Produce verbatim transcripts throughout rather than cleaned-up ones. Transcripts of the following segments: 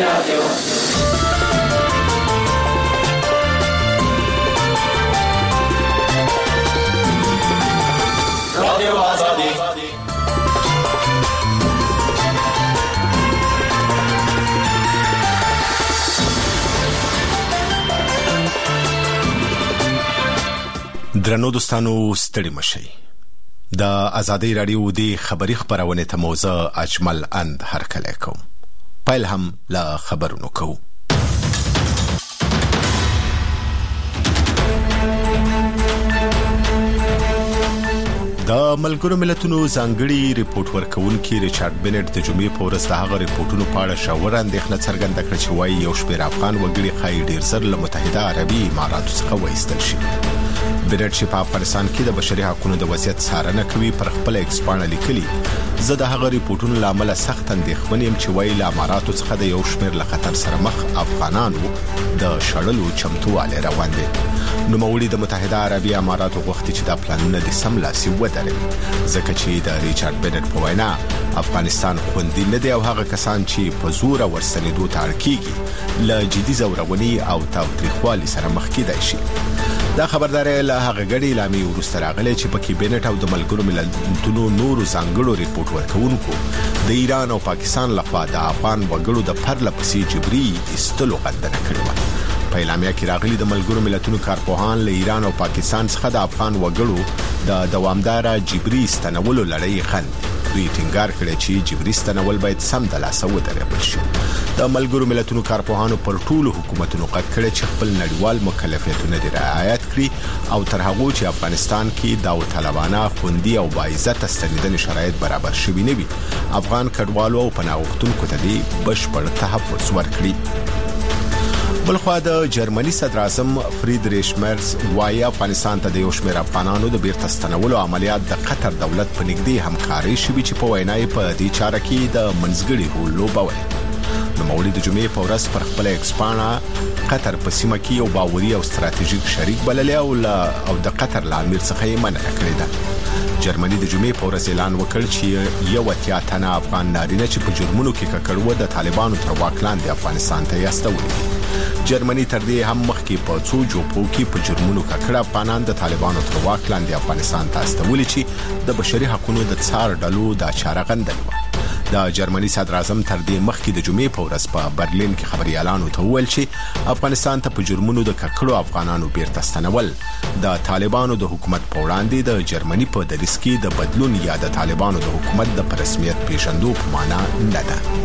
رادیو رادیو آزادی درنو دوستانو ستړي مشئ. د آزادۍ رادیو د خبری خبرونه ته موزه اجمل اند هرکلی کوم. پیل هم لا خبرونو کوو. د ملګرو ملتونو ځانګړي ریپورت ورکونکي ریچارډ بنټ د جمعې په ورځ د هغه ریپورتونو په اړه شاور اندېښنه څرګنده کړه چې وايي یو شمېر افغان وګړي ښایي ډېر زر له متحده عربي اماراتو څخه وایستل شي. بنټ چې په افغانستان کې د بشري حقوقو د وضعیت څارنه کوي پر خپل ایکسپانه لیکلي زه د هغه ریپورتونو لامل سخت اندېښمن یم چې وايي له اماراتو څخه د یو شمېر له خطر سره مخ افغانانو د شړلو چمتووالی روان دي. نوموړي د متحده عربي اماراتو غوښتي چې دا پلانونه د سملاسي ودري ځکه چې د ریچارډ بنټ په وینا افغانستان خوندي نه دی او هغه کسان چې په زور ورسنیدو ته اړ کیږي له جدي زورونی او تاوتریخوالي سره مخ کېدای شي. دا خبرداري له هغه غړي لامي ورسته راغلي چې پکې بنټ او د ملګرو ملتونو نورو ځانګړو ریپورت ورکوونکو د ایران او پاکستان لخوا د افغان وګړو د پرله پسې جبري استلو غندنه کړې و. په اعلامیه کې راغلي د ملګرو ملتونو کارپوهان له ایران او پاکستان څخه د افغان وګړو د دوامدار جبري استنولو لړۍ غند دوی ټینګار کړی چې جبري استنول باید سم د لاسه ودرول شي. د ملګرو ملتونو کارپوهانو پر ټولو حکومتونو غږ کړی چې خپل نړیوال مکلفیتونه د رعایت کړي او تر هغه چې افغانستان کې د طالبانو خوندي او باعزت استنیدنې شرایط برابر شوي نه وي افغان کډوالو او پناهغوښتونکو ته د بشپړ تحفظ ورکړي. بلخوا د جرمني صدر اعظم فریدریش مرز وايي افغانستان ته د یو شمېر افغانانو د بیرته ستنولو عملیات د قطر دولت په نږدې همکاري شوي چې په وینای په دې چاره کې د منځګړي رول لوبوي. نوموړي د جمعې په ورځ پر خپل ایکسپانه قطر په سیمه کې یو باوري او ستراتیژیک شریک بللی او او د قطر له امیر څخه یې مننه کړې ده. جرمني د جمعې په ورځ اعلان وکړ چې یو اتیا تنه افغان نارینه چې په جرمونو کې ککړو د طالبانو تر واک لاندې افغانستان ته یاستولي دي. جرمني تر دې هم مخکې په څو جوپو کې په جرمونو ککړ افغانان د طالبانو تر واک لاندې افغانستان ته استولي چې د بشري حقوقو د څار ډلو د چاره غندل و. د جرمني صدر اعظم تر دې مخکې د جمعې په ورځ په برلین کې خبريالانو ته وویل چې افغانستان ته په جرمونو د ککړو افغانانو بیرته ستنول د طالبانو د حکومت په وړاندې د جرمني په دریځ کې د بدلون یا د طالبانو د حکومت د رسمیت پیژندو په معنا نه ده.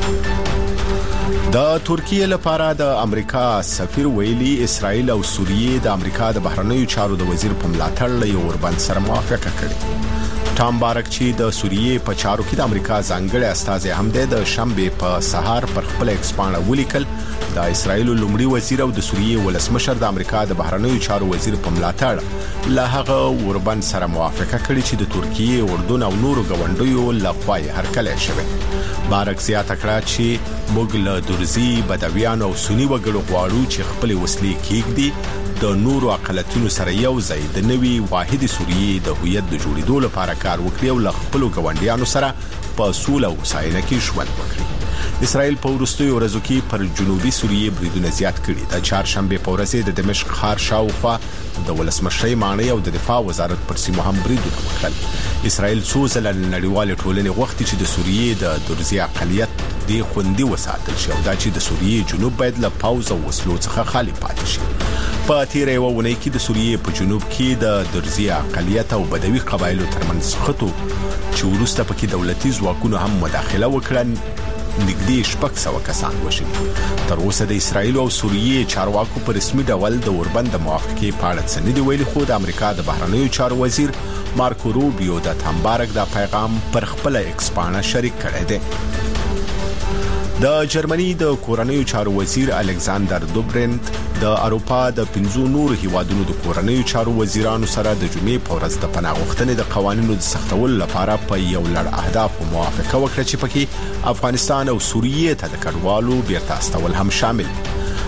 د ترکیه لپاره د امریکا سفیر ویلي اسرائیل او سوریه د امریکا د بهرنیو چارو د وزیر په ملاتړ له یو وربند سره موافقه کړې. ټام بارک چې د سوریه په چارو کې د امریکا ځانګړي استازي هم د شنبه په سهار پر خپل ایکسپانه ولیکل د اسرائیل لومړي وزیر او د سوریه ولسمشر د امریکا د بهرنیو چارو وزیر په ملاتړ له هغه وربند سره موافقه کړې چې د ترکیه، اردن او نورو ګاونډیو لخوا یې هرکلی شوی. بارک زیاته کړه چې موږ له درزي بدویان او سنی وګړو غواړو چې خپل وسلې کېږدي د نورو اقلیتونو سره یو ځای د نوي واحد سوریه د هویت د جوړېدو لپاره کار وکړي او له خپل ګاونډیانو سره په سوله او ساينه کې ژوند وکړي. اسرائیل په وروستیو ورځو کې پر جنوبي سوریه بریدونه زیات کړي. د چهارشنبه په ورځ د دمشق ښار شاوخوا د ولسمشرۍ ماڼۍ او د دفاع وزارت پر سیمه هم بریدونه وکړل. اسرائیل څو ځله نړیوال ټولنې غوښتي چې د سوریه د درزي اقلیت د خوندي وساتل شي او دا چې د سوریه جنوب باید له پاوز او وسلو څخه خالي پاتې شي. په تیرې وونه کې د سوریه په جنوب کې د درزي اقلیت او بدوي قبایلو ترمنځ خطو چې ورسته پکې دولتي ځواکونو هم مداخله وکړه نږدې شپږ سوه کسان وشول. تر اوسه د اسرائیل او سوریه چارواکو په رسمي ډول د اوربند موافقې په اړه څه نه دی ویلي خو د امریکا د بهرنیو چارو وزیر مارکو روبیو د تامبارک د پیغام پر خپل ایکسپانه شریک کړی دی. د جرمني د کورنیو چارو وزیر الکساندر دوبرنت د اروپا د پنځو نور هیوادونو د کورنیو چارو وزیرانو سره د جمعې په ورځ د پناه غوښتنې د قوانینو د سختولو لپاره په یو لړ اهداف موافقه وکړه چې پکې افغانستان او سوریه ته د کډوالو بیرته استول هم شامل.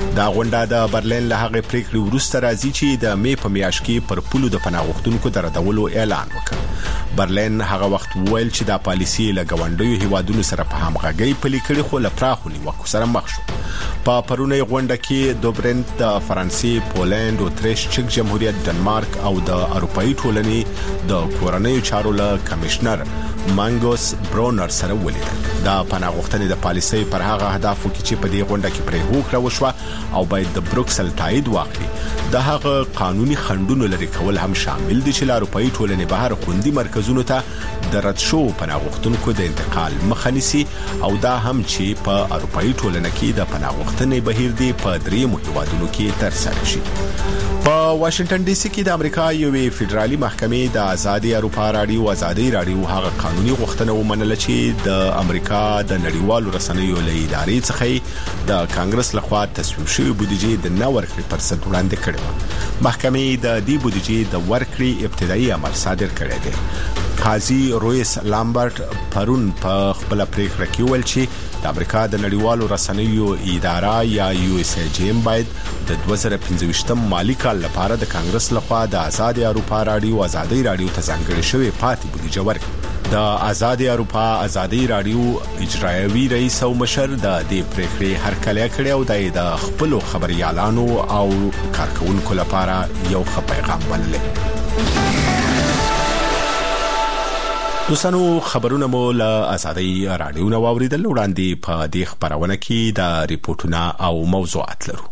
دا غونډه د برلین له هغې پریکړې وروسته راځي چې د می په میاشت کې پر پولو د پناه غوښتونکو د ردولو اعلان وکړ. برلین هغه وخت وویل چې دا پالیسي له ګاونډیو هیوادونو سره په همغږۍ پلي کړې خو له پراخو نیوکو سره مخ شو. په پرونی غونډه کې دوبرنت د فرانسې، پولند، اتریش، چک جمهوریت، ډنمارک او د اروپאי ټولنې د کورنیو چارو له کمشنر مانګوس برونر سره ولیدل. دا پناه غوښتنې د پالیسۍ پر هغه اهدافو کې چې په دې غونډه کې پرې هوکړه وشوه او باید د بروکسل تایید واخلي د هغه قانوني خنډونو لري کول هم شامل دي چې له اروپאי ټولنې بهر خوندي مرکزونو ته د رد شو پناه غوښتونکو د انتقال مخه نیسي او دا هم چې په اروپאי ټولنه کې د پناه غوښتنې بهیر دی په دریمو هیوادونو کې ترسره شي. په واشنگټن ډي سي کې د امریکا یوې فدرالي محکمې د آزادي اروپا راډیو آزادي راډیو هغه قانوني غوښتنه ومنله چې د امریکا د نړیوالو رسنیو له ادارې څخه د کانګرس لخوا تصویب شوی بودیجه د نه ورکړې پرسد وړاندې کړې و. محکمې د دې بودیجه د ورکړې ابتدایي امر صادر کړی دی. قاضي رویس لامبرټ پرون په خپل پریکړه کې ویل چې د امریکا د نړیوالو رسنیو اداره یا یو اس ای جی باید د دوه زره پنځه مالی کال لپاره د کانګرس لخوا د آزادي اروپا راډیو آزادي راډیو ته ځانګړې شوی پاتې بودیجه ورکړي. د آزادي اروپا آزادي راډیو اجرایوي رئیس او مشر د دې پریکړې هرکلی کړی او د خپل خبريالانو او کارکونکو لپاره یو ښه پیغام بللی. دوستانو خبرونه مو له آزادي راډیو نو اوریدل. وړاندې په دې خبرونه کې د ریپورتونو او موضوعات لرو.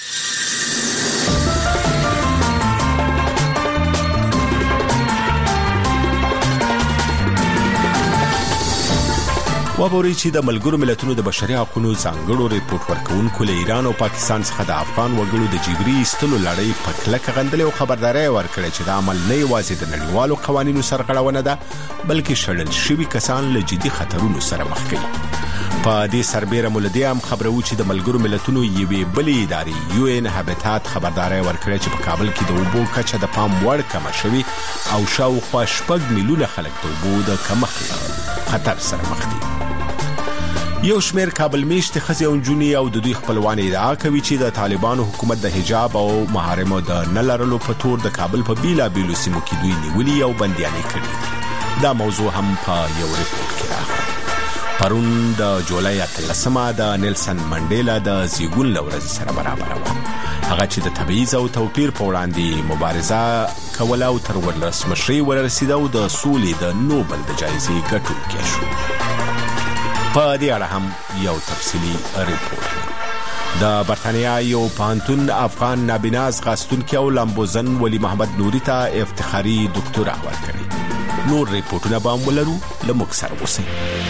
وابوري چې د ملګرو ملتونو د بشري حقوقو ځانګړو ریپورت ورکونکو له ایران او پاکستان څخه د افغان وګړو د جبري ایستلو لړۍ په کلکه غندلې او خبرداري ورکړې چې دا عمل نه یوازې د نړیوالو قوانینو سرغړونه ده بلکې شړل شوي کسان له جدي خطرونو سره مخ کوي. په دې سربېره مولدي هم خبرو چې د ملګرو ملتونو یوې بلې ادارې یو ان هابټات خبرداري ورکړې چې په کابل کې د اوبو کچه د پام وړ کم شوي او شاوخوا شپږ میلیونه خلک د اوبو د کمښت خطر سره مخ دي. یو شمېر کابل میشتې ښځې او نجونې او د دوی خپلوان ادعا کوي چې د طالبانو حکومت د حجاب او محارمو د نه لرلو په تور د کابل په بیلابیلو سیمو کې دوی نیولي او بندیانې کړي. دا موضوع هم په یو ریپورت کې راغلی. پرون د جولای اتلسمه د نیلسن منډیلا د زیږون له ورځې سره برابر و. هغه چې د تبعیض او توپیر په وړاندې مبارزه کوله او تر ولسمشرۍ ورسېده او د سولې د نوبل د جایزې ګټونکی شو. په دې اړه هم یو تفصیلی ریپورت لرو. د برتانیا یو پوهنتون افغان نابینا ځغاستونکي او لامبوزن ولی محمد نوري ته افتخاري دکتورا ورکړې. نور ریپورتونه به هم ولرو. له موږ سره اوسئ.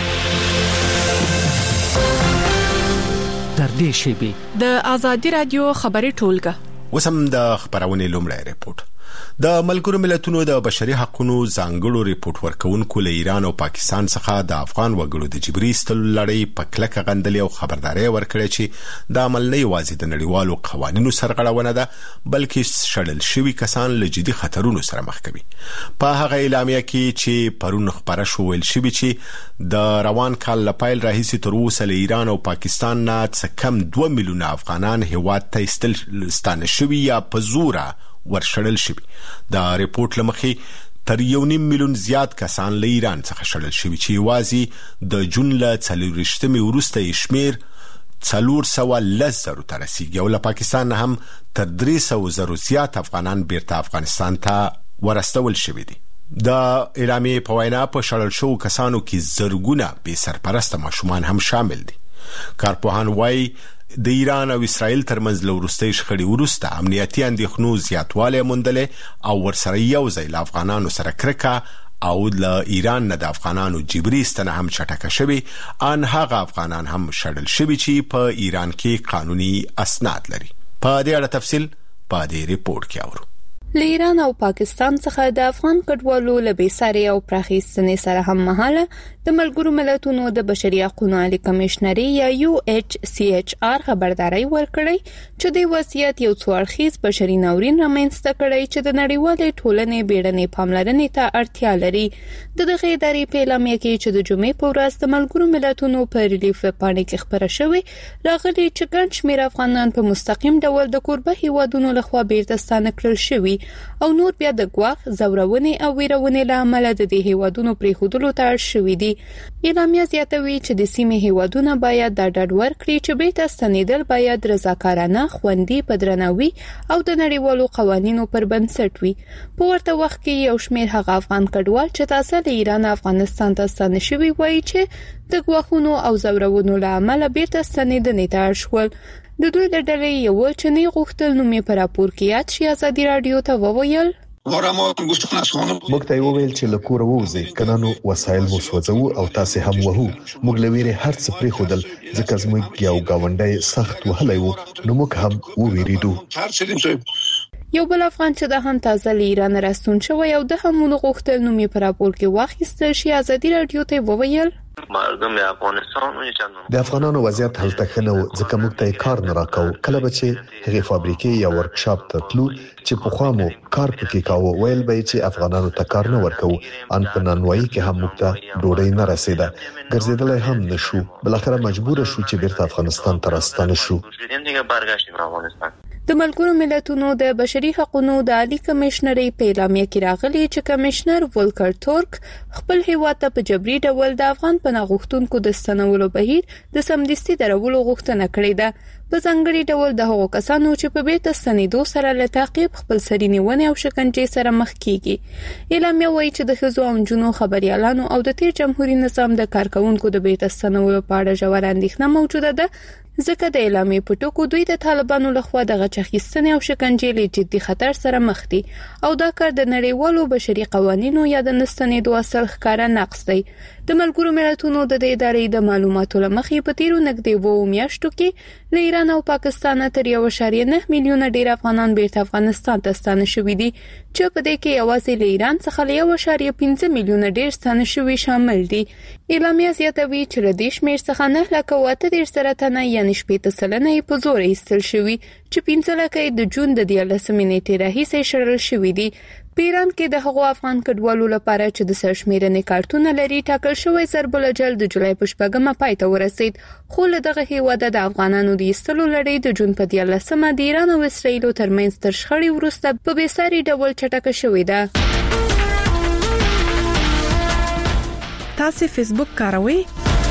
تر دې شیبې د آزادي راډیو خبري ټولګه. اوس هم د خبرونې لومړی ریپورت. د ملګرو ملتونو د بشري حقوقو ځانګړو ریپورت ورکونکو له ایران او پاکستان څخه د افغان وګړو د جبري ایستلو لړۍ په کلکه غندلې او خبرداري ورکړې چې د عمل نه یوازې د نړیوالو قوانینو سرغړونه ده بلکې شړل شوي کسان له جدي خطرونو سره مخ کوي. په هغه اعلامیه کې چې پرون خبره شو ویل شوی چې د روان کال له پیل راهیسې تر اوسه له ایران او پاکستان نه څه کم دوه میلیونه افغانان هیواد ته ایستل ستانه شوي یا په زوره ورشړل شوي. دا ریپورت لمخې تر یو نیم میلیون زیات کسان له ایران څخه شړل شوي چې یوازې د جون له څلورویشتمې وروسته یې شمېر څلور سوه لس زرو ته رسیږي او له پاکستان هم تر درې سوه زرو زیات افغانان بیرته افغانستان ته ورستول شوي دي. د اعلامیې په وینا په شړل شوو کسانو کې زرګونه بې سرپرسته ماشومان هم شامل دي. کارپوهان وايي د ایران او اسرائیل ترمنځ له وروستۍ شخړې وروسته امنیتي اندېښنو زیاتوالی موندلی او ورسره یو ځای له افغانانو سره کرکه او له ایران نه د افغانانو جبري ایستنه هم چټکه شوې. ان هغه افغانان هم شړل شوي چې په ایران کې قانوني اسناد لري. په دې اړه تفصیل په دې ریپورت کې اورو. له ایران او پاکستان څخه د افغان کډوالو له بیساري او پراخیستنې سره هم مهاله د ملګرو ملتونو د بشري حقوقو عالی کمشنري یا یو ایچ سی ایچ آر خبرداري ورکړی چې د وضعیت یو څو اړخیز بشري ناورین رامنځته کړی چې د نړیوالې ټولنې بیړنۍ پاملرنې ته اړتیا لري. د دغه ادارې په اعلامیه کې چې د جمعې په ورځ د ملګرو ملتونو په ریلیف پاڼه کې خبره شوې راغلي چې ګڼ شمېر افغانان په مستقیم ډول د کوربه هیوادونو لخوا بیرته ستانه کړل شوي او نور بیا د ګواښ زورونې او ویرونې له امله د دې هیوادونو پریښودلو ته اړ شوي دي. اعلامیه زیاتوي چې د سیمې هیوادونه باید د ډاډ ورکړي چې بیرته ستنېدل باید رضاکارانه، خوندي، په درناوي او د نړیوالو قوانینو پر بنسټ وي. په ورته وخت کې یو شمېر هغه افغان کډوال چې تاسو له ایران افغانستان ته ستانه شوي وایي چې د ګواښونو او زورونو له امله بیرته ستنېدنې ته اړ شول. د دوی د ډلې یو چې نه غوښتل نومې پر راپور کې یاد شي ازادي رادیو ته وویل موږ ته وویل چې له کور ووځي کنانو وسایل مو سوځو او تاسو هم وهو موږ لویره هر څه پرې خودل ځکه زموږ یو گاونډي سخت وهلای وو نو موږ هم وویریدو. یو بل افغان چې د هم تازه له ایران راستون شوی او د هم غوښتل نومې پر راپور کې واخیستل شي ازادي رادیو ته وویل د افغانانو وضعیت هلته خنو ځکه موږ ته کار نه راکاو کله به چې هغه فابریکې یا ورکشاپ ته تلو چې په خوا مو کار پکې کاوه ویل به چې افغانانو ته کار نه ورکو ان په نانوایی کې هم موږ ته ډوډۍ نه رسیده ګرځیدل هم نشو بل اخر مجبور شو چې بیرته افغانستان ته راستانه شو. د ملګرو ملتونو د بشري حقوقو د عالی کمشنري په اعلامیه کې راغلي چې کمشنر ولکر تورک خپل هیواد ته په جبري ډول د افغان پناه غوښتونکو د ستنولو بهیر د سمدستي درولو غوښتنه کړې ده. په ځانګړي ډول د هغو کسانو چې په بیرته ستنېدو سره له تعقیب خپل سري نیونې او شکنجې سره مخ کیږي. اعلامیه وایي چې د ښځو او نجونو خبريالانو او د تیر جمهوریت نظام د کارکونکو د بیرته ستنولو په اړه ژوره اندېښنه موجوده ده ځکه د اعلامیې په ټکو دوی د طالبانو لخوا د غچخیستنې او شکنجې له جدي خطر سره مخ دي او دا کار د نړیوالو بشري قوانینو یا د نستنېدو اصل ښکارا نقض دی. د ملګرو ملتونو د ادارې د معلوماتو لمخې په تیرو نږدې وو میاشتو کې له ایران او پاکستان تر یو اعشاریه نه میلیونه ډیر افغانان بیرته افغانستان ته ستانه شوي دي چې په دې کې یوازې له ایران څخه له یو اعشاریه پنځه میلیونه ډیر ستانه شوي شامل دي. اعلامیه زیاتوي چې له دې شمېر څخه نه لکه واته ډیر سره تنه یعنی شپږ سلنه په زور ایستل شوي چې پنځه لکه د جون د دیارلسمې نیټې راهیسې شړل شوي دي. په ایران کې د هغو افغان کډوالو لپاره چې د سرشمیرنې کارتونه لري ټاکل شوی ضرب الجل د جولای په شپږمه پای ته ورسید خو له دغه هیواده د افغانانو د ایستلو لړۍ د جون په دیارلسمه د ایران او اسرایل ترمنځ تر شخړې وروسته په بیساري ډول چټکه شوې ده. تاسو فیسبوک کاروئ؟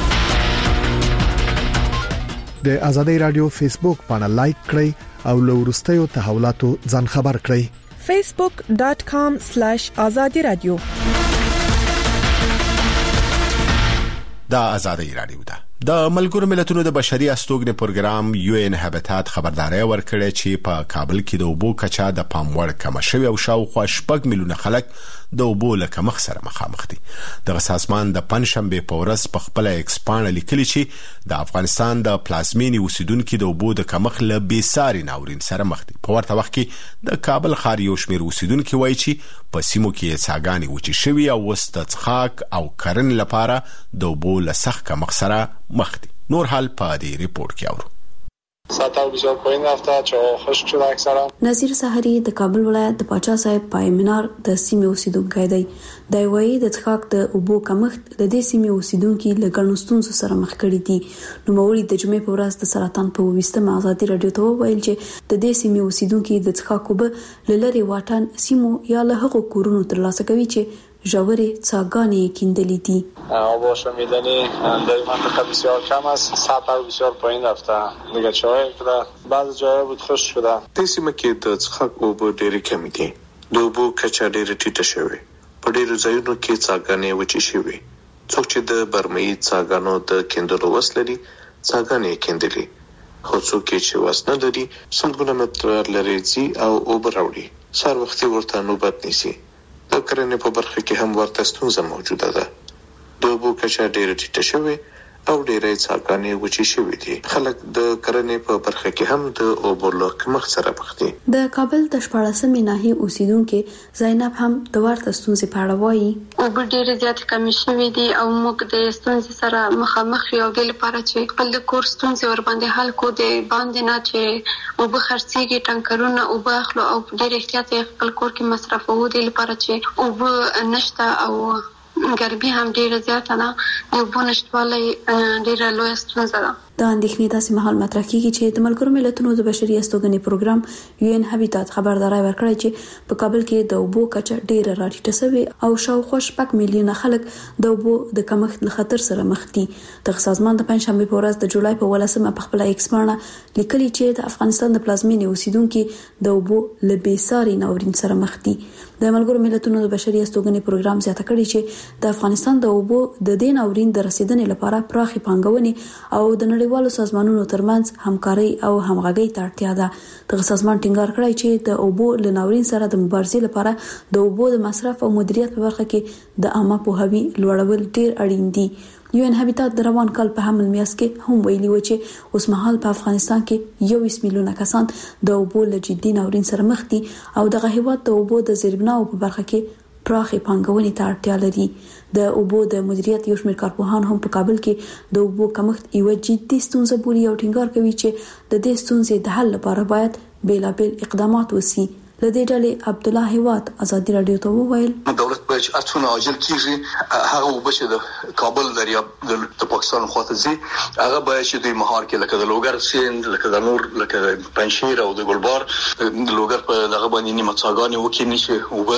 د آزادۍ رادیو فیسبوک باندې لایک کړئ او له وروستیو تحولاتو ځان خبر کړئ. facebook dot com slash azadi radio دا آزادۍ رادیو ده. د ملګرو ملتونو د بشري استوګنې پروګرام یو ان هابټات خبرداري ورکړه چې په کابل کې د اوبو کچا د پام وړ کم شوی او شاوخوا شپږ میلیونه خلک د اوبو له کمښت سره مخامخ دي. د سازمان د پنځشنبه په ورځ په خپل ایکسپان لیکلي چې د افغانستان د پلازمینی اوسیدونکو د اوبو د کمښت له بیساري ناورین سره مخ دي. په ورته وخت کې د کابل ښار یو شمېر اوسیدونکو وایي چې په سیمو کې څاګانې وچې شوي او وسط څښاک او کرنې لپاره د اوبو له سخت کمښت سره مخ دي. نور حال په دې ریپورت کې اورو. سطح بسیار پایین رفته، چاه‌ها خشک شده اکثرا. نظیر سحری د کابل ولایت د پاچا صاحب پایمنار د سیمې اوسیدونکی دی. د وایي د څښاک د اوبو کمښت د دې سیمې اوسیدونکو له ګڼو ستونزو سره مخ کړي دي. نو موري د جمعې په ورځ د سرطان په وستمه آزادي رادیو ته ویل چې د دې سیمې اوسیدونکو د څښاک اوبه لری واټن سیمو یا له هغو کورونو ترلاسه کوي چې جوری څاګانې کیندلې دي. آب آشامیدنی در منطقه بسیار کم است، سطح بسیار پایین رفته. دیگه چاهای که بعضی جاها بود خشک شده. د سیمه کې د څښاک اوبه ډېرې کمې دي. د اوبو کچه ډېره ټیټه شوې. په ډېرو ځایونو کې څاګانې وچې شوې. څوک چې د برمه‌ایي څاګانو د کیندلو وس لري څاګانې یې کیندلې. خو څوک چې وس نه لري سلګونه متره لرې ځي او اوبه راوړي. سهار وختي ورته نوبت نیسي. د کرنې په برخه کې هم ورته ستونزه موجوده ده. د اوبو کچه ډېره ټیټه شوې او ډېرې څاګانې وچې شوې دي. خلک د کرنې په برخه کې هم د اوبو له کمښت سره مخ دي. د کابل د شپاړسمې ناحیې اوسیدونکو زینب هم د ورته ستونزې په اړه وایي. اوبه ډېرې زیاتې کمې شوې دي او موږ د ستونزې سره مخامخ یو د لپاره چې خپل د کور ستونزې ور باندې حل کو دي باندې نه چې اوبه خرڅيږي ټانکرونه اوبه اخلو او ډېر احتیاط خپل کور کې مصرفوو دي لپاره چې اوبه نشته او ګرمي هم ډېره زیاته ده. د اوبو نشتوالی ډېره لویه ستونزه ده. د اندېښنې داسې مهال مطرح کیږي چې د ملګرو ملتونو د بشري استوګنې پروګرام یو ان هابیټات خبرداري ورکړی چې په کابل کې د اوبو کچه ډېره راټیټه شوې او شاوخوا شپږ میلیونه خلک د اوبو د کمښت له خطر سره مخ دي. د سازمان د پنځشنبه په ورځ د جولای په ولسمه په خپل ایکس باندې لیکلي چې د افغانستان د پلازمینې اوسیدونکو د اوبو له بیساري ناورین سره مخ دي. د ملګرو ملتونو د بشري استوګنې پروګرام زیاته کړی چې د افغانستان د اوبو د دین ناورین د رسیدنې لپاره پراخي پانګونې او د نړیوالو سازمانونو ترمنځ همکاري او همغږي ته اړتیا ده. د سازمان ټینګار کړی چې د اوبو له ناورین سره د مبارزې لپاره د اوبو د مصرف او مدیریت په برخه کې د عامه پوهاوي لوړول ډېر اړین دي. یو ان هابیټات د روان کال په حمل میاشت کې هم ویلي و چې اوس مهال په افغانستان کې یو میلیونه کسان د اوبو له جدي ناورین سره مخ دي او دغه هیواد د اوبو د زیربناو په برخه کې پراخي پانګونې ته اړتیا لري. د اوبو د مدیریت یو شمېر کارپوهان هم په کابل کې د اوبو کمښت یو جدي ستونزه بولي او ټینګار کوي چې د دې ستونزې د حل لپاره باید بیلابل اقدامات وشي. لدې ډلې عبد الله هیواد ازادي رادیو ته وویل دولت باید اټونه عاجل کیږي هغه وبشه د کابل دریاب د پاکستان خواته زی هغه باید چې د مهار کې لکه د لوګر سیند لکه د نور لکه د پنځشیر او د ګلبار د لوګر په دغه باندې نیمه څاګانې وکړي نشي او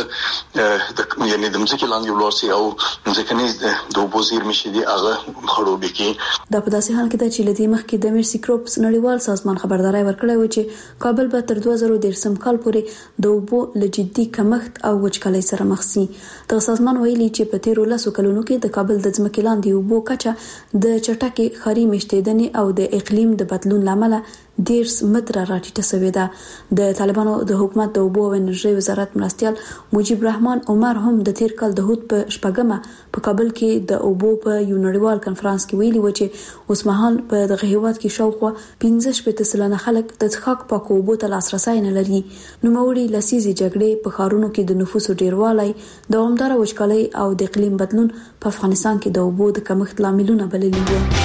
به یعنی د مځکې لاندې ولورسي او ځکه د اوبو زیرمې شي دي هغه خړوبې کې. دا په داسې حال کې ده چې لدې مخکې د میرسي کروپس نړیوال سازمان خبرداري ورکړی و چې کابل به تر دوه زره دېرشم کال پورې د اوبو له جدي کمښت او وچکالۍ سره مخ شي. د سازمان ویلي چې په تیرو لسو کلونو کې د کابل د ځمکې لاندې اوبو کچه د چټکې ښاري مشتیدنې او د اقلیم د بدلون لامل ډیر متره راټیټه شوې ده. د طالبانو د حکومت د اوبو او انرژي وزارت مرستيال مجيب رحمان عمر هم د تیر کال د هوت په شپږمه په کابل کې د اوبو په یو نړیوال کانفرنس کې ویلي و چې اوس مهال په دغه هیواد کې شاوخوا پنځه شپږ سلنه خلک د څښاک پاکو اوبو ته لاسرسي نه لري. نوموړي لسیزي جګړې په ښارونو کې د نفوسو ډیروالی دوامداره وچکالۍ او د اقلیم بدلون په افغانستان کې د اوبو د کمښت لاملونه بللي دي.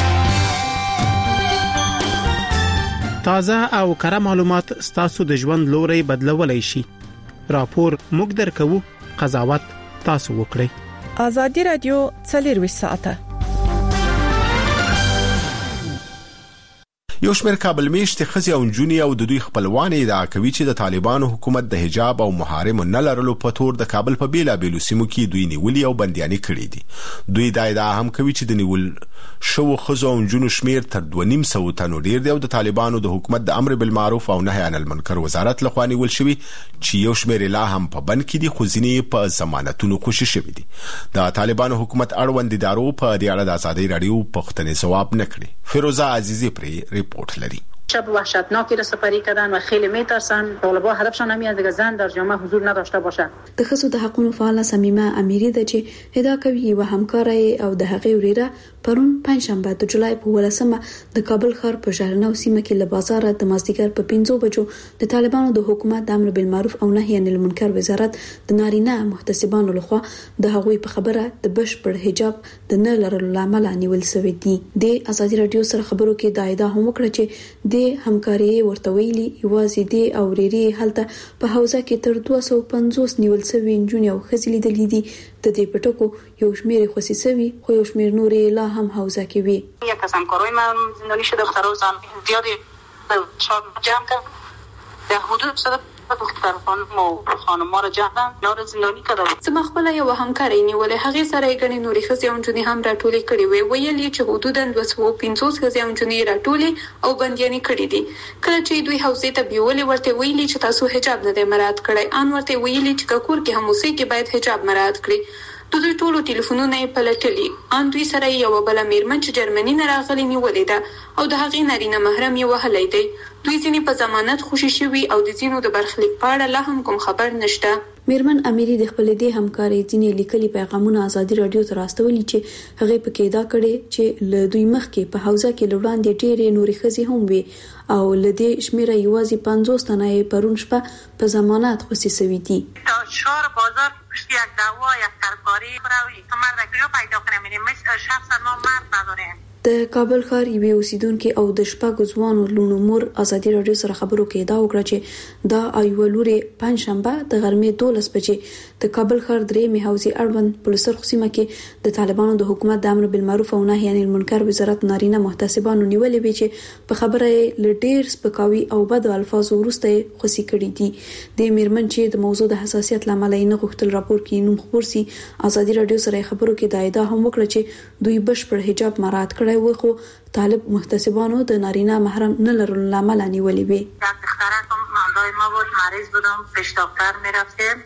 تازه او کره معلومات ستاسو د ژوند لوري بدلولای شي. راپور موږ درکو، قضاوت تاسو وکړئ. ازادي رادیو څلور ساعته یو شمېر کابل میشتي خزي او جونی او د دوی خپلوان ادعا کوي چې د طالبانو حکومت د حجاب او محارم نه لرلو په تور د کابل په بیلا بیلو سیمو کې دوی نیولي او بندياني کړي دي. دوی دا ادعا هم کوي چې د نیول شو خزو او جنو شمېر تر دوه نیم سو تنو ډیر دی او د طالبانو د حکومت د امر بالمعروف او نهي عن المنکر وزارت لخوا نیول شوی چې یو شمېر لا هم په بند کې دي خو ځینې په ضمانتونو خوشي شوی دي. د طالبانو حکومت اړوند ادارو په دې اړه د ازادي رادیو پښتنې ځواب نکړي. فیروزه عزیزی پرې ریپورت لري. شب وحشتناکی را سپری کردن و خیلی میترسن طالبا هدفشان همین است که زن در جامعه حضور نداشته باشه. د خصو د حقوقو فعال سمیمه امیری د چې هدا کوي و همکاري او د هغې وریره پرون پنځشنبه د جولای په ولسمه د کابل ښار په شهرنو سیمه کې له بازار د مازدیګر په پنځو بجو د طالبانو د حکومت د امر بالمعروف او نهي عن المنکر وزارت د نارینه محتسبانو لخوا د هغوی په خبره د بشپړ حجاب د نه لرلو لامل نیول شوی دی. د ازادي رادیو سره خبرو کې د اېدا هم وکړه چې د همکاري ورته ویلي یوازې دی او ریری هلته په حوزه کې تر دوه سوه پنځوس نیول شوی جون او خزلي د لیدي د دې پټکو یو شمېر خصيصوي خو یو شمېر نورې لا هم حوزه کې وي. یک از همکارای من زندانی شده به طرف زن زیادی چهار جمع کرد در حدود صد دختر خانم و خانم‌ها را جمع نار زندانی کړه. زما خپل یو همکاري نیولې هغه سره غني نوري خزي او جونې هم راټولې کړې وي ویلې چې حدوداً دوه سوه پنځوس خزي او جونې راټولې او بندياني کړې دي. کله چې دوی حوزې ته بیولې ورته ویلې چې تاسو حجاب نه دی مراعات کړی ان ورته ویلې چې کور کې هم اوسې کې باید حجاب مراعات کړئ. د دوی ټولو ټلیفونونه یې پلټلي ان دوی سره یو بل میرمن چې جرمني نه راغلي نیولې ده او د هغې نارینه محرم یې وهلی دی. دوی ځینې په ضمانت خوشي شوي او د ځینو د برخلیک په اړه لا هم کوم خبر نشته. میرمن اميري د خپل دې همکاري ځینې لیکلي پیغامونه ازادي رادیو ته راستولي چې هغه پکې دا کړي چې له دوی مخکې په حوزه کې لوړاندې ډېرې نورې ښځې هم وي او لدې شمیره یوازې پنځوس تنه پرون شپه په ضمانت خصوصي سوي دي. شهر بازار پشت یک دعوا یک ترکاری روی مرد کلیو پیدا کنیم مثل شخص ما مرد نداریم. د کابل ښار یوې اوسیدونکو او د شپږ ځوانو لونو مور ازادي رادیو سره خبرو کې دا وکړه چې دا ایولوري پنځشنبه د غرمې دولس بجې د کابل ښار درې میحوزي اړوند پولیسر خصيمه کې د طالبانو د حکومت د امر بالمعروف او نهي عن المنکر وزارت نارینه محتسبانو نیولې وی چې په خبره لډیر سپکاوي او بد الفاظ ورسته خصي کړي دي. د میرمن چې د موضوع د حساسیت لامل نه غوښتل راپور کې نوم خبر سي ازادي رادیو سره خبرو کې دا ادعا هم وکړه چې دوی بشپړ حجاب مراعات کړي و خو طالب محتسبانو د نارینه محرم نه لرلو لامل نیولې وي. دخترم دائما بود مریض بودم پیش دکتر میرفتیم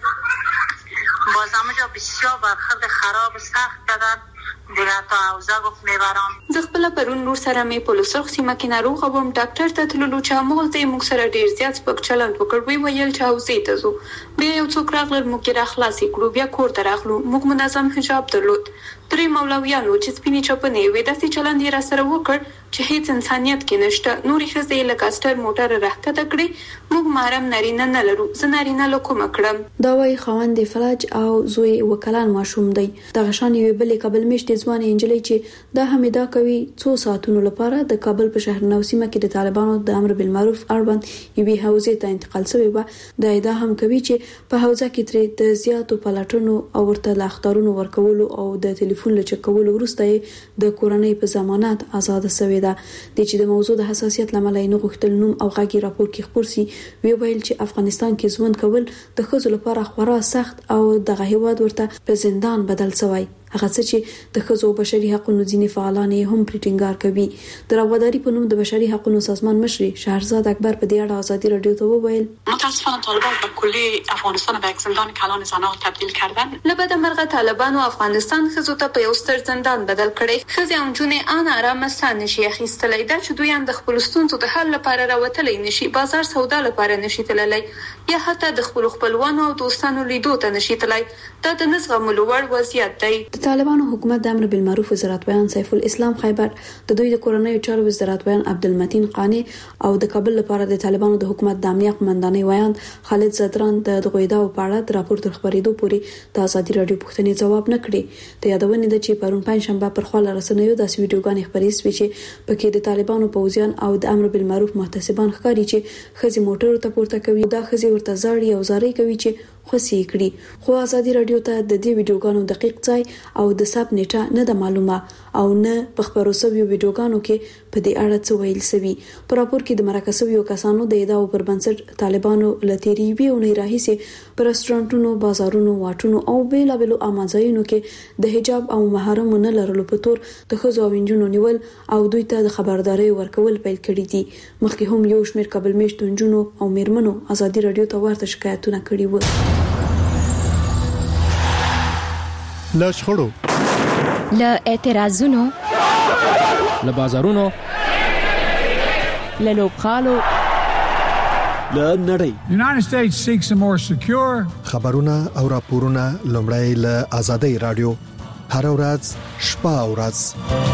باز همونجا بسیار برخورد خراب سخت کردن دیگه تا اوزا گفت میبرم. زه خپل پرون نور سره مې په لوسر خصيمه کې ناروغ وم ډاکټر ته تللو چې موږ ته موږ سره ډیر زیات سپک چلند وکړ وی ویل چې اوزې ته زو بیا یو څوک راغلل موږ کې راخلاصې کړو بیا کور ته راغلو موږ منظم حجاب درلود درې مولویانو چې سپینې چپنې وې داسې چلند یې را سره وکړ چې هیڅ انسانيت کې نشته. نورې ښځې لکه سټر موټر راکته کړې موږ محرم نارینه نه لرو زه نارینه لکوم کړم. دا وایي خوند فلج او زوی وکلان ماشوم دی. د غشان یو بل کابل میشت ځوان انجلۍ چې دا حمیدا کوي څو ساعتونو لپاره د کابل په شهر نو سیمه کې د طالبانو د امر بالمعروف اړوند یوې حوزې ته انتقال شوی و. دا ادعا هم کوي چې په حوزه کې تر د زیاتو پلاټونو او ورته لاختارونو ورکولو او د ټلیفون لچکولو وروسته د کورنۍ په ضمانت آزاد شوی ده. د چې د موضوع د حساسیت لامل نه غوښتل نوم او غږی راپور کې خبر سي وی ویل چې افغانستان کې ژوند کول د ښځو لپاره خورا سخت او د هیواد ورته په زندان بدل شوی. هغه څه چې د ښځو بشري حقوقو ځینې فعالان هم پریټینګار کوي. د راوداري په نوم د بشري حقوقو سازمان مشر شهرزاد اکبر په دې اړه ازادي رادیو ته وویل متاسفانه طالبان به کلی افغانستان به یک زندان کلان زنان تبدیل کردن. لبد مرغه طالبانو افغانستان ښځو ته په یو ستر زندان بدل کړي. ښځې او جونې ان آرام ستان نشي اخیستلای دا چې دوی هم د خپل ستونزو د حل لپاره راوتلای نشي بازار سودا لپاره نشي تللی یا حتی د خپل خپلوانو او دوستانو لیدو ته نشي تللی. دا د نزغملو وړ وضعیت دی. د طالبانو حکومت د امر بالمعروف وزارت بیان سیف الاسلام خیبر د دوی د کورنۍ چارو وزارت بیان عبدالمتین قانی او د کابل لپاره د طالبانو د حکومت د امنیت قومندانۍ ویان خالد زدران د غویدا په اړه د راپور تر خبرېدو پورې د ازادي رادیو پوښتنې جواب نه کړي. د یادونه ده چې پرون پنځشنبه پر خپل رسنیو د ویډیوګانې خبرې شوې چې پکې د طالبانو پوځیان او د امر بالمعروف محتسبان ښکاري چې ښځې موټر ته پورته کوي دا ښځې ورته زاړي او زاري کوي چې خوشي کړي. خو ازادي رادیو ته د دې ویډیوګانو دقیق ځای او د سب نیټه نه د معلومه او نه په خبرو سوي ویډیوګانو کې په دې اړه څه ویل سوي. په راپور کې د مرکزي کسانو د ادعاو پر بنسټ طالبانو لتيري ویو نه راهيسي پر رستورانټونو بازارونو واټونو او بیلابلو امازایونو کې د حجاب او محرم نه لرلو په تور د خزو او انجونو نیول او دوی ته د خبرداري ورکول پیل کړي دي. مخکې هم یو شمېر کابل میشتو انجونو او میرمنو ازادي رادیو ته ورته شکایتونه کړي وو. له شخړو له اعتراضونو له بازارونو له لوبخالو له نړۍ United States seeks a more secure خبرونه او راپورونه لومړی له ازادي رادیو هر ورځ شپه او ورځ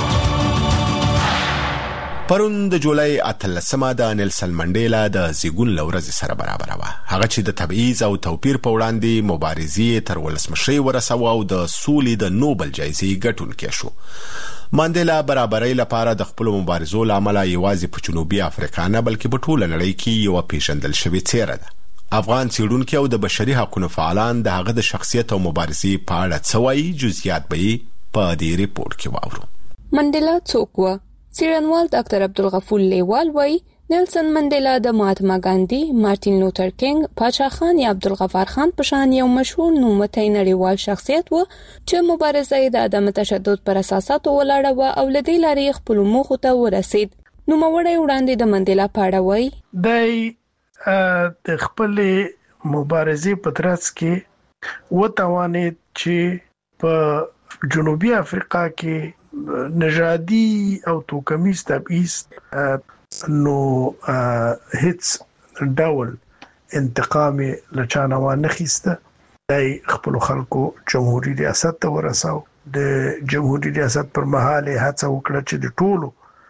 پرون د جولای اتلسمه د نیلسن منډیلا د زیګون لورځ سره برابر و. هغه چې د تبعیض او توپیر په وړاندې مبارزې تر ولسمشي ورسوه او د سولې د نوبل جایزې ګټونکی شو. منډیلا برابرۍ لپاره د خپل مبارزو لامل یوازې په جنوبي افریقا نه بلکې په ټوله نړۍ کې یو پیژندل شوی څیره ده. افغان څېړونکي او د بشري حقوقو فعالان د هغه د شخصیت او مبارزې په اړه څه وایي جزئیات به په دې ریپورت کې واورو. منډیلا څوک و؟ څېړنوال ډاکټر عبدالغفور لیوال وایي نیلسن منډیلا د مهاتما ګاندی، مارټین لوتر کینګ، پاچا خان یا عبدالغفار خان په شان یو مشهور نوموتی نړیوال شخصیت و چې مبارزه یې د عدم تشدد پر اساساتو ولاړه و او له دې لارې خپلو موخو ته ورسید. نوموړی وړاندې د منډیلا په اړه وایي د د خپلې مبارزې په ترڅ کې وتوانید چې په جنوبي افریقا کې نژادي او توکمیز تبعیض نو هیڅ ډول انتقام لچانه وانه خسته دای خپل خلکو جمهوریت ریاست ته ورساو د جمهوریت ریاست پر مهال هڅه وکړه چې د ټولو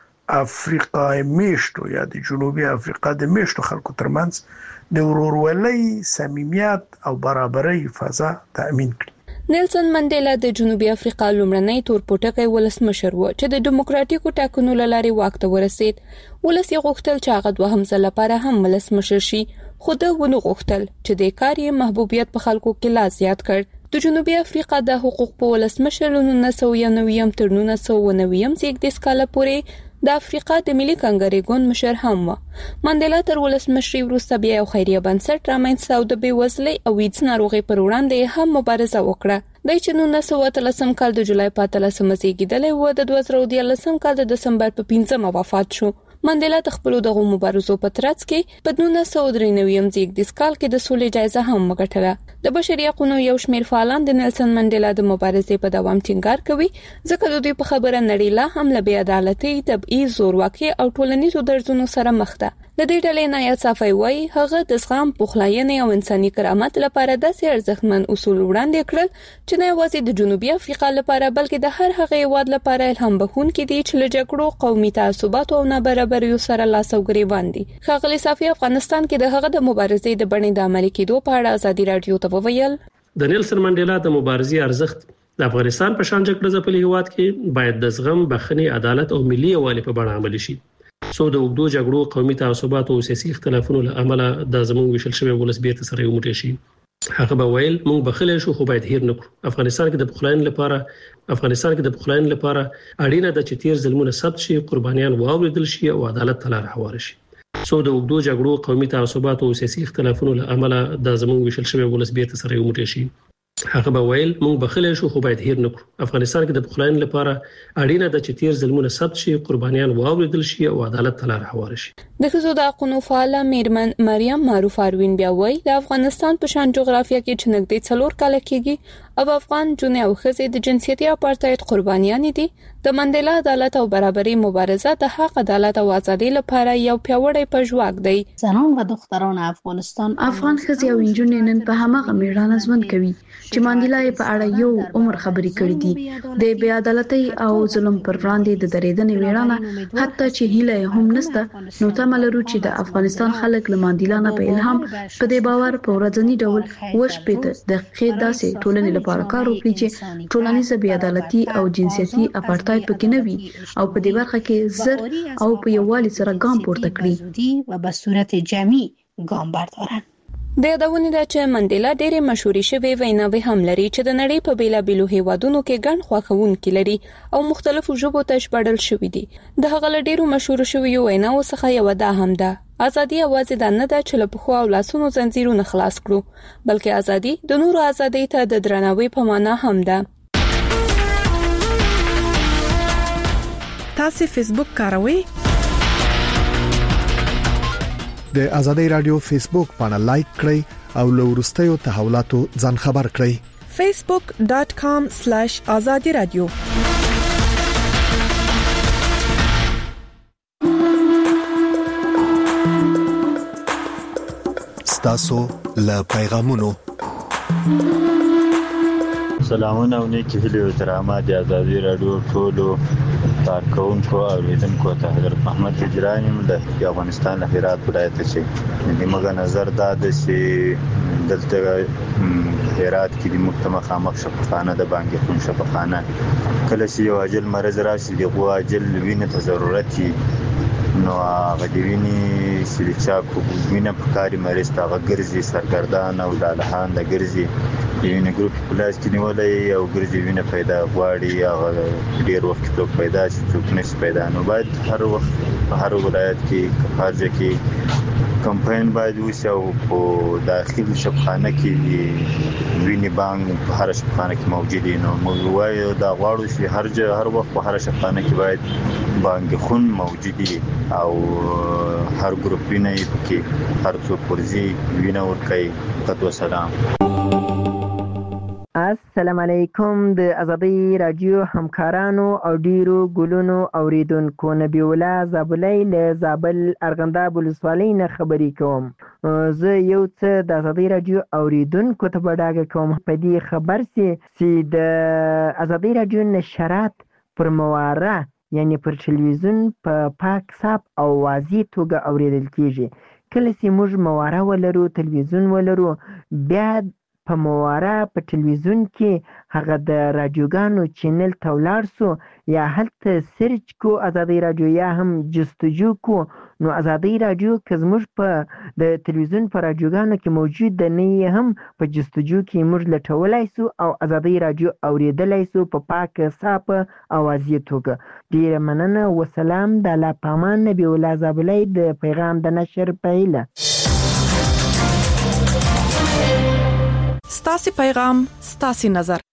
افریقا میشتو یا د جنوبي افریقا د میشتو خلکو ترمنځ د ورورولۍ صمیمیت او برابرۍ فضا تأمین کړي. نیلسن منډیلا د جنوبي افریقا لومړنی تورپوټکی ولسمشر و چې د دیموکراتیکو ټاکنو لارې واک ته ورسید. ولس یې غوښتل چې هغه دوهم ځل لپاره هم ولسمشر شي، خو د ونه غوښتل چې د کار یې محبوبیت په خلکو کې لا زیات کړ. د جنوبي افریقا د حقوق په ولسمشر نولس سوه یو نوي تر نولس سوه نوي زیږدیز کال پورې د افریقا د ملي کنګرې ګوند مشر هم و. منډیلا تر ولسمشرۍ وروسته بیا یو خیریه بنسټ رامنځته او د بېوزلۍ او ایډز ناروغۍ پر وړاندې هم مبارزه وکړه. د چې نولس سوه اتلسم کال د جولای په اتلسمه زیږیدلی و، د دوه زره دیارلسم کال د دسمبر په پنځمه وفات شو. منډیلا د خپلو دغو مبارزو په ترڅ کې په نولس سوه درې نوي زیږدیز کال کې د سولې جایزه هم وګټله. د بشري حقوقو یو شمېر فعالان د نیلسن منډیلا د مبارزې په دوام ټینګار کوي، ځکه د دوی په خبره نړۍ لا هم له بې عدالتۍ، تبعیض، زورواکۍ او ټولنیزو درزونو سره مخ ده. د دې ډلې نایت صافی وایي هغه د زغم، پخلاینې او انساني کرامت لپاره داسې ارزښتمن اصول وړاندې کړل چې نه یوازې د جنوبي افریقا لپاره بلکې د هر هغه هیواد لپاره الهام بخښونکي دي چې له جګړو، قومي تعصباتو او نابرابریو سره لاس او ګریوان دي. ښاغلي صافی افغانستان کې د هغه د مبارزې د بڼې د عملي کېدو په اړه ازادي رادیو ته وویل. د نیلسن منډیلا د مبارزې ارزښت د افغانستان په شان جګړه ځپلي هیواد کې باید د زغم، بخښنې، عدالت او ملي یووالي په بڼه عملي شي. څو د اوږدو جګړو، قومي تعصباتو او سیاسي اختلافونو له امله د زموږ ویشل شوی ولس بیرته سره یو موټی شي. هغه به ویل موږ بخښلی شو خو باید هیر نه کړو. افغانستان کې د پخلاینې لپاره افغانستان کې د پخلاینې لپاره اړینه ده چې تیر ظلمونه ثبت شي، قربانیان واوریدل شي او عدالت ته لاره هواره شي. څو د اوږدو جګړو، قومي تعصباتو او سیاسي اختلافونو له امله د زموږ ویشل شوی ولس بیرته سره یو موټی شي. هغه به ویل موږ بخښلی شو خو باید هیر نه کړو. افغانستان کې د پخلاینې لپاره اړینه ده چې تیر ظلمونه ثبت شي، قربانیان واوریدل شي او عدالت ته لاره هواره شي. د ښځو د حقوقو فعاله میرمن مریم معروف اروین بیا وایي د افغانستان په شان جغرافیه کې چې نږدې څلور کاله کېږي او افغان جونې او ښځې د جنسیتي اپارټایډ قربانیانې دي. د منډیلا عدالت او برابرۍ مبارزه د حق، عدالت او ازادۍ لپاره یو پیاوړی پژواک دی. زنان و دختران افغانستان افغان ښځې او نجونې نن په هماغه میړانه ژوند کوي چې منډیلا یې په اړه یو عمر خبرې کړې دي. د بې عدالتۍ او ظلم پر وړاندې د درېدنې میړانه حتی چې هیله هم نشته، نو تمه لرو چې د افغانستان خلک له منډیلا نه په الهام په دې باور په ورځني ډول وشپېته دقیقې داسې ټولنې لپاره کار وکړي چې ټولنیزه بې عدالتي او جنسیتي اپارټایډ پکې نه وي او په دې برخه کې زر او په یووالي سره ګام پورته کړي و به صورت جمعي ګام بردارن. د یادونې ده چې منډیلا ډېرې مشهورې شوې ویناوې هم لري چې د نړۍ په بیلابیلو هیوادونو کې ګڼ خوښونکي لري او مختلفو ژبو ته ژباړل شوي دي. د هغه له ډېرو مشهورو شویو ویناوو څخه یوه دا هم ده: ازادي یوازې دا نه ده چې له پښو او لاسونو زنځیرونه خلاص کړو، بلکې ازادي د نورو ازادۍ ته د درناوي په معنا هم ده. تاسو فیسبوک کاروئ؟ د ازادي رادیو فیسبوک باندې لایک کړئ او له ورستیو تحولاتو ځان خبر کړئ. facebook dot com slash azadi radio. ستاسو له پیغامونو سلامونه او نیکی هیلې او احترامات د ازادي رادیو ټولو کارکونکو او لیدونکو ته حضرت محمد هجرانی د افغانستان له هرات ولایت څخه د موږ نظر دا د چې دلته هرات کې د مختمه خامخ شفاخانه د بانګي خون شفاخانه کله چې یو اجل مرز راشي د غوا اجل وینې ته ضرورت نو هغه د وینې سلیچا کو وینې په کاري مریض ته غرزي سرګردان او دالهان د غرزي وینې ګروپ پلاس کې نیولې او غرزي وینې پیدا غواړي هغه ډیر وخت څوک پیدا شي څوک نشي پیدا نو باید هر وخت په هر ولایت کې هر ځای کې کمپاین باید وشي او په داخلي شفاخانه کې وینې بانک په هر شفاخانه کې موجود دي نو موږ وایو دا غواړو چې هر ځای هر وخت په هر شفاخانه کې باید بانک خون موجود دي او هر ګروپ وینې پکې هر څوک ورزي وینې ورکړي. تاسو سلام. السلام علیکم د ازادي رادیو همکارانو او ډیرو ګلونو اوریدونکو. نبی الله زابلای له زابل ارغنداب ولسوالۍ نه خبرې کوم. زه یو څه د ازادي رادیو اوریدونکو ته بډاګه کوم په دې خبر سي چې د ازادي رادیو نشرات پر مواره یعنی پر تلویزیون په پاک صاف او واضح توګه اوریدل کیږي. کله چې موږ مواره ولرو تلویزیون ولرو بیا په مواره په تلویزیون کې هغه د رادیوګانو چینل ته ولاړ سو یا هلته سرچ کو ازادي رادیو یا هم جستجو کو نو ازادي رادیو که زموږ په د تلویزیون په رادیوګانو کې موجود ده نه هم په جستجو کې موږ لټولای سو او ازادي رادیو اوریدلای سو په پاک صاف اوازې توګه. ډیره مننه وسلام. د الله پامان نبی الله زابلای د پیغام د نشر پهله. ستاسو پیغام ستاسو نظر